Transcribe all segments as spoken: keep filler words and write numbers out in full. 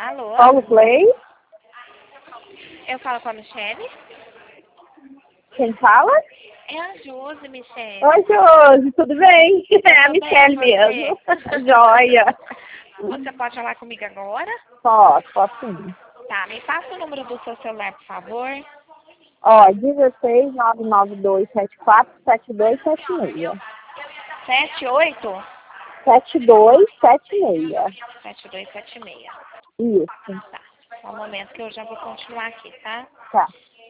Alô? Paulo Play? Eu falo com a Michele? Quem fala? É a Josi, Michele. Oi, Josi, tudo bem? É a Tudo Michele bem, mesmo. você? Joia. Você pode falar comigo agora? Posso, posso sim. Tá, me passa o número do seu celular, por favor. Ó, dezesseis, nove nove dois, sete quatro, sete dois sete seis. Sete oito sete dois sete seis. sete dois sete seis. Isso, Tá. Só um momento que eu já vou continuar aqui, tá? tá.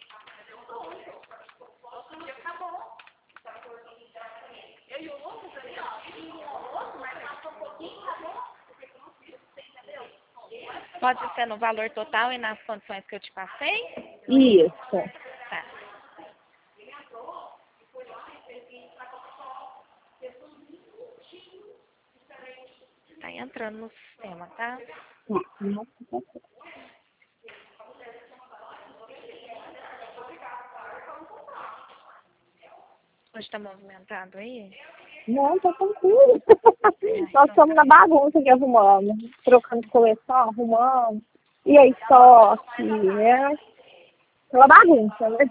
Pode ser no valor total e nas condições que eu te passei? Isso. Tá. Tá entrando no sistema, tá? Nossa, tá certo. Hoje tá movimentado aí? Não, tá tranquilo. Nós estamos na bagunça aqui arrumando. Trocando de coleção, arrumando. E aí, só que, né? Pela bagunça, né?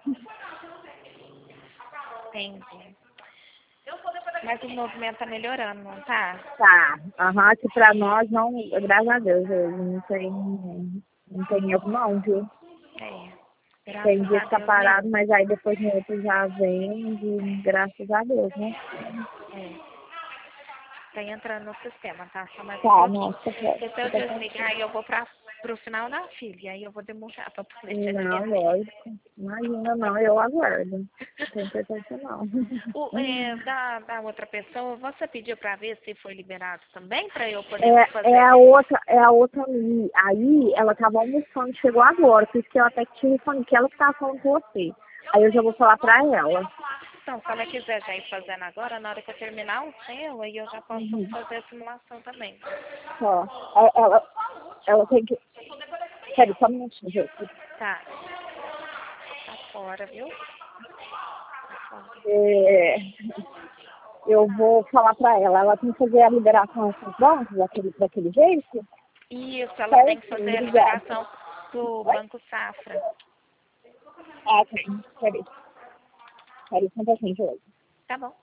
Entendi. Mas o movimento tá melhorando, não tá? Tá. Aham, aqui pra nós não, graças a Deus, não tem, não tem erro não, viu? É. Graças Tem dia a que tá Deus parado, mesmo. mas aí depois no outro já vem, e graças a Deus, né? É. Tá entrando no sistema, tá? Só mais um Tá, pouquinho. nossa, Porque se eu fica desligar, eu vou pra, pro final da fila. E aí eu vou demorar pra poder te não, atender. lógico. Imagina, não, eu aguardo. Não tem importância, não. O, é, da, da outra pessoa, você pediu pra ver se foi liberado também, pra eu poder É, é fazer? a outra, é a outra ali. Aí ela tava almoçando, chegou agora, por isso que ela até que tinha falado que ela que tava falando com você. Aí eu já vou falar pra ela. Então, se ela quiser já ir fazendo agora, na hora que eu terminar o seu, aí eu já posso Uhum. fazer a simulação também. Só. Ela, ela, ela tem que. Peraí, só um minutinho, gente. Tá. Tá fora, viu? Tá fora. É, eu vou falar pra ela. Ela tem que fazer a liberação com os bancos daquele, daquele jeito? Isso, ela tem que Certinho, fazer a obrigada. liberação do Oi? Banco Safra. Ah, tem. Peraí. Peraí, só um pouquinho, Josi. Tá bom.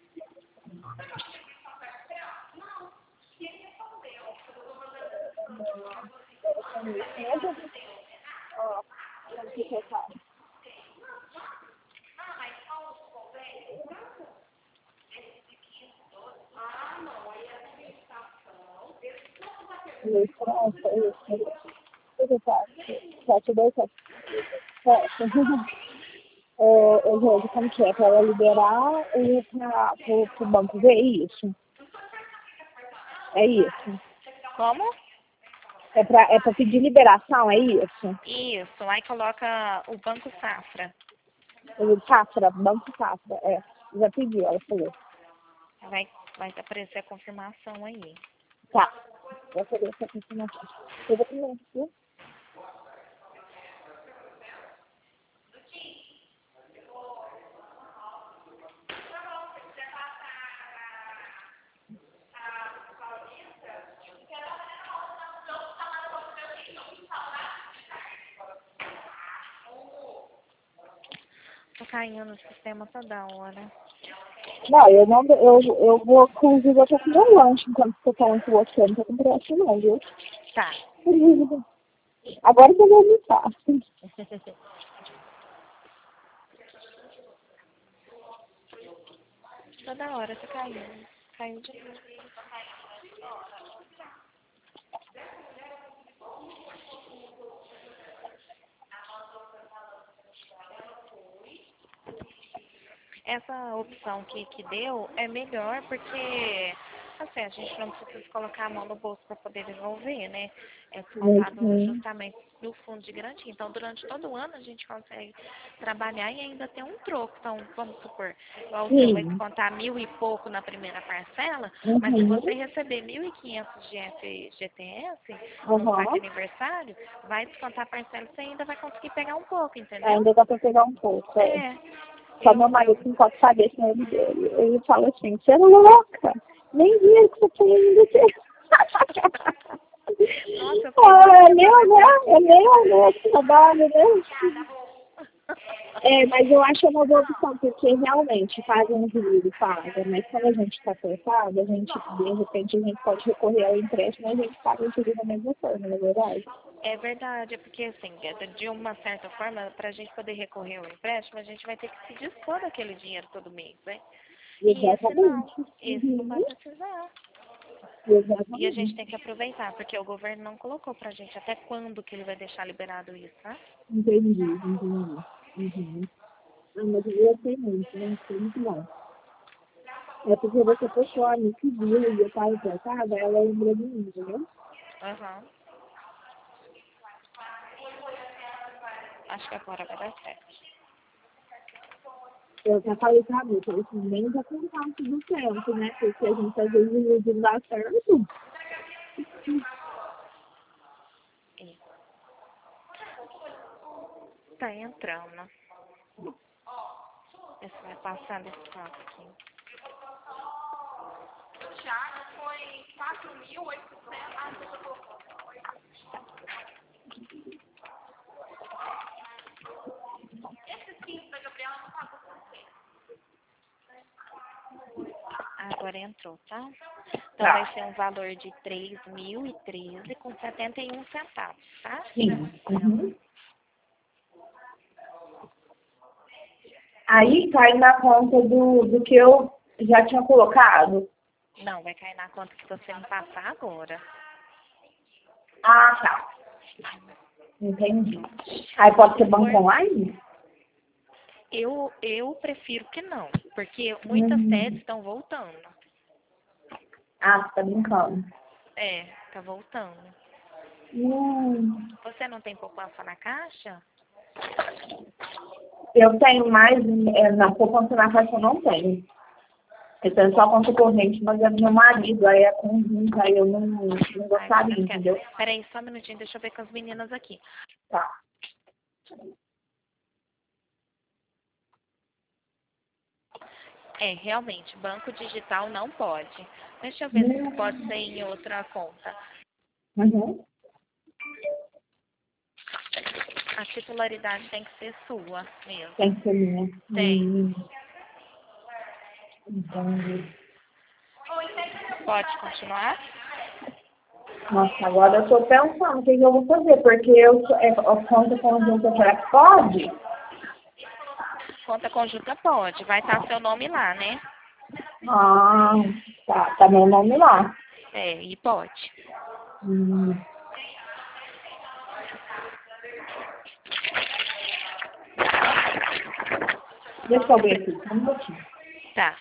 Isso, pronto, isso. Tudo certo. Sete, dois, sete. Certo. Ô, ô, Josi, como que é? Pra ela liberar e pra, pro, pro banco ver isso? É isso? Como? É pra, é pra pedir liberação, é isso? Isso, aí coloca o Banco Safra. O Safra, Banco Safra, é. Já pediu, ela falou. Vai, vai aparecer a confirmação aí. Tá. Vou fazer essa confirmação. Eu vou comer, viu? Tô caindo no sistema toda hora. Não, eu não, eu, eu vou, inclusive, eu tô com meu lanche enquanto tô falando com você, não tô com pressa não, viu? Tá. Agora eu vou vomitar. Toda hora tô caindo. Caiu de novo. Essa opção que, que deu é melhor porque, assim, a gente não precisa colocar a mão no bolso para poder devolver, né? É descontado Uhum. justamente do fundo de garantia. Então, durante todo o ano a gente consegue trabalhar e ainda tem um troco. Então, vamos supor, igual o seu vai Sim. descontar mil e pouco na primeira parcela, mas se Uhum. você receber mil e quinhentos de F G T S no Uhum. saque aniversário, vai descontar a parcela e você ainda vai conseguir pegar um pouco, entendeu? Ainda dá pra pegar um pouco, é. É. Só Eu, meu eu, marido não pode saber se não é dele. Ele fala assim, você é louca, nem dinheiro que você tem ainda. Nossa, eu fiquei Ah, doida meu pra É meu, meu trabalho, né? É, mas eu acho uma boa opção, porque realmente fazem um juro, paga, mas quando a gente está apertado, a gente, de repente, a gente pode recorrer ao empréstimo e a gente paga o juro da mesma forma, não é verdade? É verdade, é porque assim, é de uma certa forma, para a gente poder recorrer ao empréstimo, a gente vai ter que se dispor daquele dinheiro todo mês, né? E esse não, Exatamente. esse não vai Uhum. precisar. E a gente Exatamente. tem que aproveitar, porque o governo não colocou pra gente até quando que ele vai deixar liberado isso, né? Entendi, entendi. Uhum. Ah, mas eu gostei muito, né? Foi muito bom. É porque você postou a mim que viu e eu estava apertada, ela lembrou de mim, entendeu? Aham. Acho que agora vai dar certo. Eu já falei pra mim, eu assim, nem já contar tudo certo, né? Porque a gente às vezes não dá certo. E tá entrando. Esse vai passar desse lado aqui. Agora entrou, tá? Então Tá. vai ser um valor de três mil e treze com setenta e um centavos, tá? Sim. Uhum. Aí cai na conta do, do que eu já tinha colocado. Não, vai cair na conta que você me passar agora. Ah, tá. Entendi. Aí pode ser Se banco for, online? eu, eu prefiro que não, porque muitas sedes Hum. estão voltando. Ah, você tá brincando. É, tá voltando. Hum. Você não tem poupança na caixa? Eu tenho mais, é, na poupança na caixa eu não tenho. Eu tenho só conta corrente, mas é do meu marido, aí é conjunto, aí eu não, não Ai, você gostaria, não quer. entendeu? Peraí, só um minutinho, deixa eu ver com as meninas aqui. Tá. É, realmente, banco digital não pode. Deixa eu ver se pode Hum. ser em outra conta. Uhum. A titularidade tem que ser sua mesmo. Tem que ser minha. Tem. Hum. Entendi. Pode continuar? Nossa, agora eu tô pensando o que, que eu vou fazer, porque eu sou- é, a conta conjunta será que pode? Conta conjunta pode. Vai estar seu nome lá, né? Ah, tá, tá meu nome lá. É, e pode. Hum. Deixa Só eu que ver pre- aqui, só um minutinho. Tá.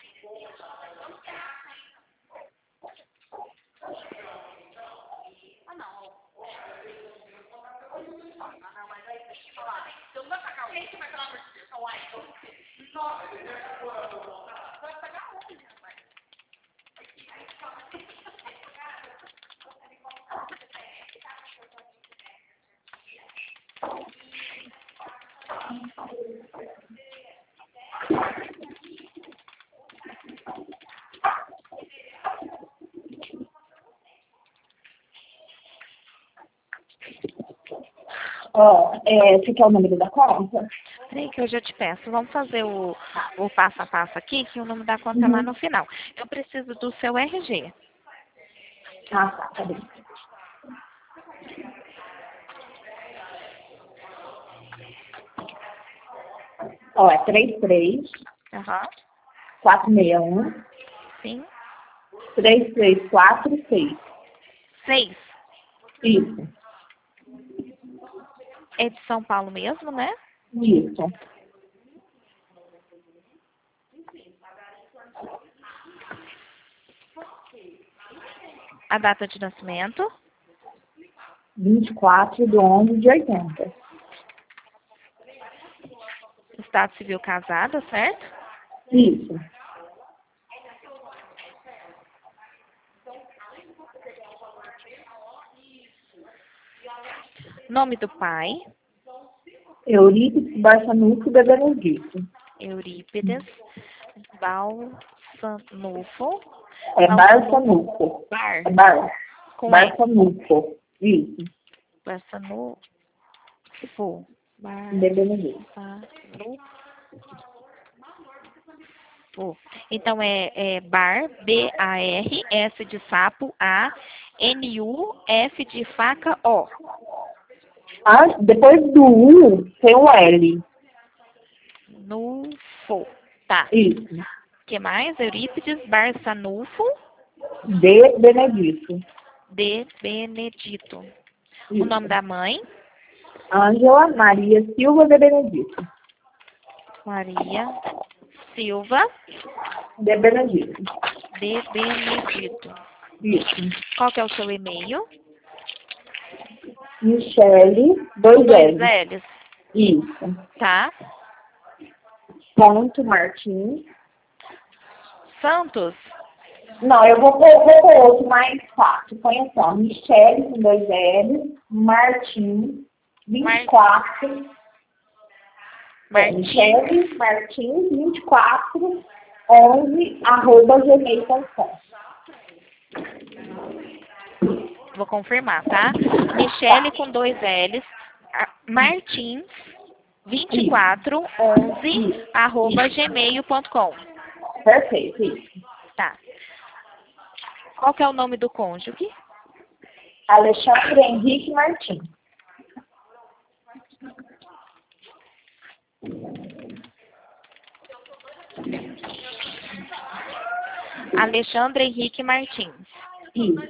Ó, é, você quer o número da conta? Peraí que eu já te peço. Vamos fazer o, o passo a passo aqui, que o nome da conta é lá no Uhum. final. Eu preciso do seu R G. Ah, tá, tá bem. Ó, é três três, Aham. quatro seis um, Sim. três três quatro seis. Seis. Isso, É de São Paulo mesmo, né? isso. A data de nascimento. vinte e quatro de onze de oitenta. Estado civil casada, certo? Isso. Nome do pai. Eurípides Barçanuco da Benedito. Eurípides Balsanufo. É Balsanufo. Barçanuco. Bar. É Bar. Com E. Barçanuco. Isso. Balsanufo. Fu. Bar. De Benedito. Tá. Fu. Então é, é bar, B A R, S de sapo, A, N U, F de faca, O. Ah, depois do U tem um L. Nufo. Tá. Isso. Que mais? Eurípides Barçanufo De Benedito. de Benedito. Isso. O nome da mãe? Ângela Maria Silva de Benedito. Maria Silva De Benedito. de Benedito. Isso. Qual que é o seu e-mail? Michele, dois Dois L's. L's. Isso. Tá. Ponto Martins. Santos. Não, eu vou pôr vou pôr outro mais fácil. Põe assim, ó. Michele com dois L's. Martins. vinte e quatro. Martins. Michele Martins, vinte e quatro, onze, arroba gmail ponto com. Vou confirmar, tá? Michele com dois L's. a- Martins. vinte e quatro, onze, arroba gmail ponto com. Perfeito, isso. Tá. Qual que é o nome do cônjuge? Alexandre Henrique Martins. Alexandre Henrique Martins. Isso.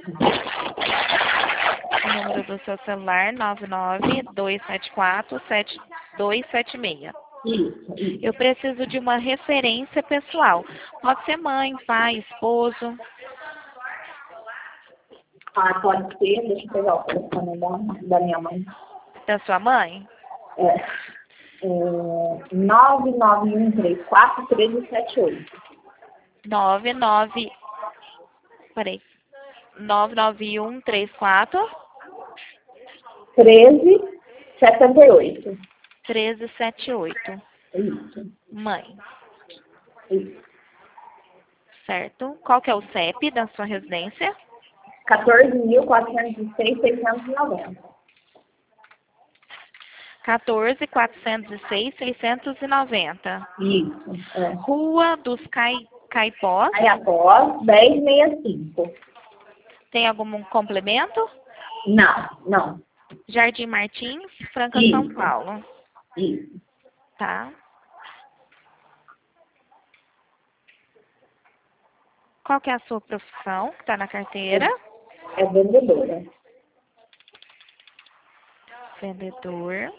O número do seu celular, nove nove dois sete quatro sete dois sete seis. Isso, isso. Eu preciso de uma referência pessoal. Pode ser mãe, pai, esposo. Ah, pode ser. Deixa eu pegar o telefone da, da minha mãe. Da sua mãe? É. É nove nove um três quatro, três sete oito. nove nove. Peraí. nove nove um três quatro treze setenta e oito. treze setenta e oito. Isso. Mãe. Isso. Certo. Qual que é o C E P da sua residência? quatorze mil quatrocentos e seis, seiscentos e noventa. quatorze quatrocentos e seis seiscentos e noventa. Isso. É. Rua dos Cai, Caipós. Aí após dez sessenta e cinco. Tem algum complemento? Não, não. Jardim Martins, Franca, Isso. São Paulo. Isso. Tá. Qual que é a sua profissão que está na carteira? É vendedora. Vendedor.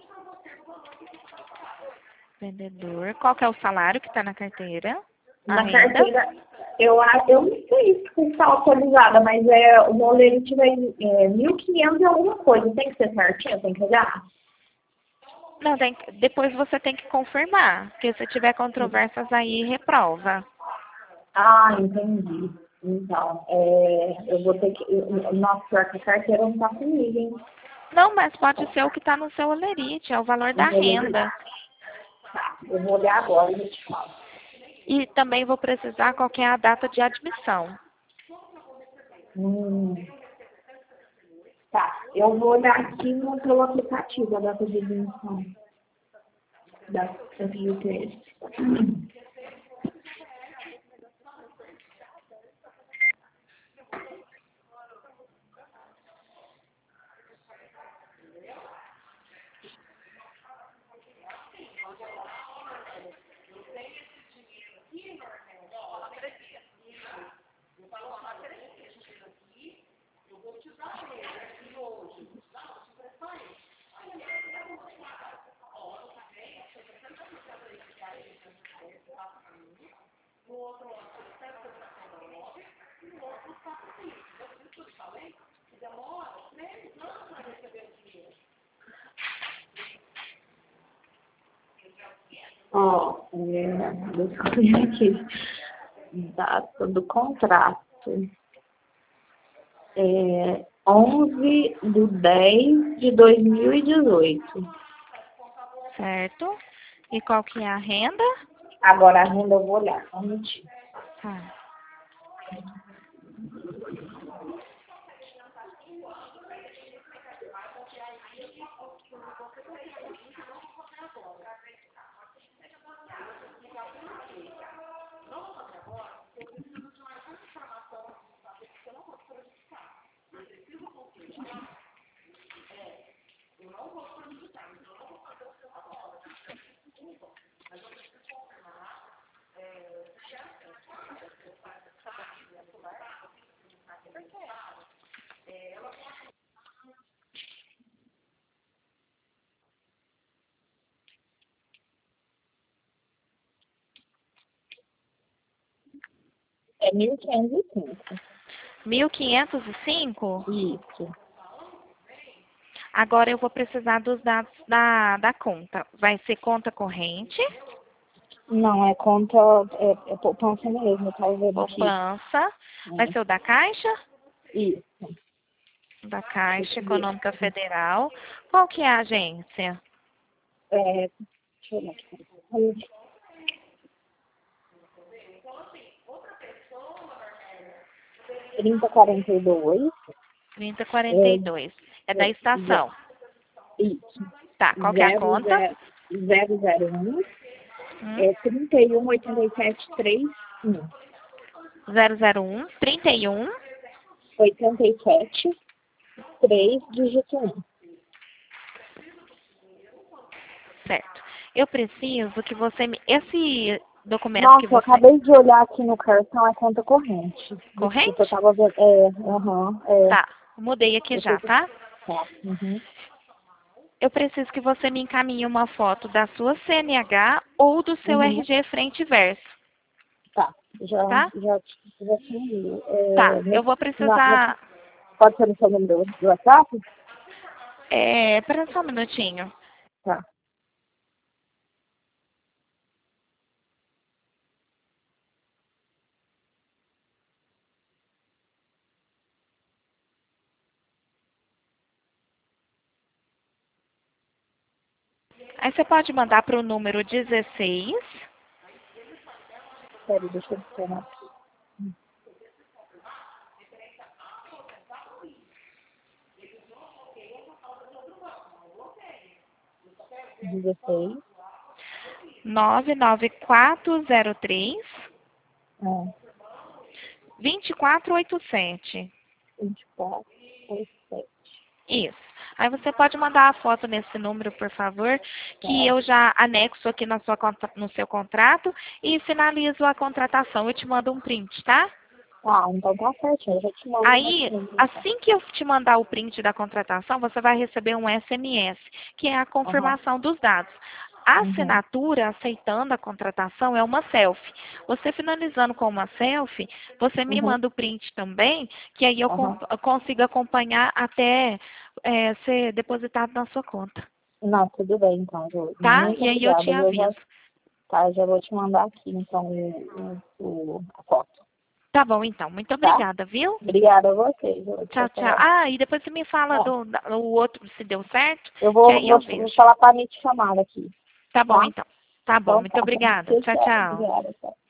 Vendedor. Qual que é o salário que está na carteira? A Na renda? carteira, eu, a- eu não sei se está autorizada, mas é, o molerite vai é, mil e quinhentos e alguma coisa. Tem que ser certinho, tem que olhar? Não, tem que- depois você tem que confirmar. Porque se tiver controvérsias aí, reprova. Ah, entendi. Então, é, eu vou ter que... eu- Nossa, pior que a carteira não está comigo, hein? Não, mas pode ser o que está no seu olerite, é o valor da Eu vou olhar. renda. Tá, eu vou olhar agora e eu te falo. E também vou precisar qual que é a data de admissão. Hum, tá, eu vou olhar aqui no, pelo aplicativo a data de admissão da Rio treze. Ó, é, deixa eu ver aqui. Data do contrato. É onze de dez de dois mil e dezoito. Certo? E qual que é a renda? Agora a renda eu vou olhar, só um minutinho. Tá. É mil quinhentos e cinco. mil quinhentos e cinco? Isso. Agora eu vou precisar dos dados da, da conta. Vai ser conta corrente, Não, é conta, é, é poupança mesmo, tá vendo aqui. poupança. Vai ser o da Caixa? Isso. Da Caixa Deixa eu ver. Econômica Federal. Qual que é a agência? É, deixa eu ver aqui. trinta quarenta e dois. trinta quarenta e dois. É da É, estação. isso. Tá, qual que é a conta? zero zero um. Hum. É trinta e um, oitenta e sete, trinta e um. zero zero um, trinta e um. oitenta e sete, três, dígito um. Certo. Eu preciso que você me... Esse documento Nossa, que eu você... acabei de olhar aqui no cartão, é conta corrente. Corrente? Desculpa, eu tava vendo. É, aham, é. Tá, mudei aqui Eu já, tô- tá? Tá, uhum. Eu preciso que você me encaminhe uma foto da sua C N H ou do seu Uhum. R G frente e verso, Tá, já, tá? já, já tinha. Tá, É, eu no- vou na, no- precisar... pode ser no seu número do WhatsApp? É, pera só um minutinho. Tá. Aí você pode mandar para o número dezesseis, Peraí, deixa eu adicionar aqui. dezesseis. nove nove quatro zero três, É, dois quatro oito sete. vinte e quatro, oitenta e sete. Isso. Aí você pode mandar a foto nesse número, por favor, que Tá. eu já anexo aqui na sua, contra- no seu contrato e finalizo a contratação. Eu te mando um print, tá? Ah, então tá certinho, eu já te mando Aí, mais então. assim que eu te mandar o print da contratação, você vai receber um S M S, que é a confirmação dos dados. A Uhum. assinatura, aceitando a contratação, é uma selfie. Você finalizando com uma selfie, você me Uhum. manda o print também, que aí eu Uhum. con- eu consigo acompanhar até é, ser depositado na sua conta. Não, tudo bem, então, Jô. Tá? Muito E aí eu te obrigada. Eu já, aviso. tá, já vou te mandar aqui, então, o, o, o- a foto. Tá bom, então. Muito Tá? obrigada, viu? Obrigada a você, Jô. Tchau, Tchau, tchau. tchau. Ah, e depois você me fala Ó, do da- o outro, se deu certo, eu que vou, aí vou, eu te- vou vejo. falar para me te chamar aqui, Tá bom, tá? então. Tá bom, Então muito tá. obrigada. Tchau, Tchau, tchau. tchau. Obrigada, tchau.